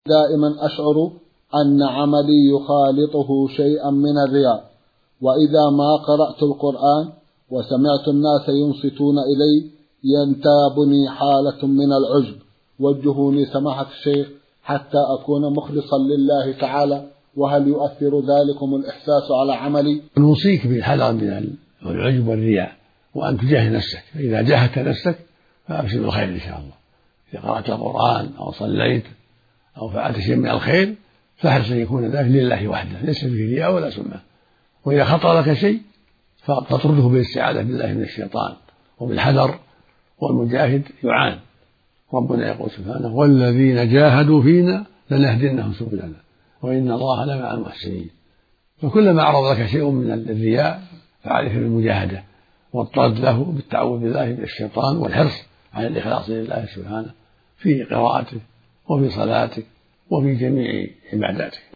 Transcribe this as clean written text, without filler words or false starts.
دائما أشعر أن عملي يخالطه شيئا من الرياء، وإذا ما قرأت القرآن وسمعت الناس ينصتون إلي ينتابني حالة من العجب. وجهوني سماحة الشيخ حتى أكون مخلصا لله تعالى، وهل يؤثر ذلكم الإحساس على عملي؟ نوصيك بالحذر من العجب والرياء، وأن تجاهد نفسك، فإذا جاهدت نفسك فأبشر بالخير إن شاء الله. إذا قرأت القرآن أو صليت أو فعلت شيء من الخير فاحرص أن يكون ذلك لله وحده، ليس فيه رياء ولا سمعة. وإذا خطر لك شيء فتطرده بالاستعاذة بالله من الشيطان وبالحذر، والمجاهد يعان. ربنا يقول سبحانه: والذين جاهدوا فينا لنهدينهم سبلنا وإن الله لمع المحسنين. فكلما عرض لك شيء من الرياء فعليك بالمجاهدة والطرد له بالتعوذ بالله من الشيطان، والحرص على الإخلاص لله سبحانه في قراءتك وفي صلاتك وفي جميع عباداتك.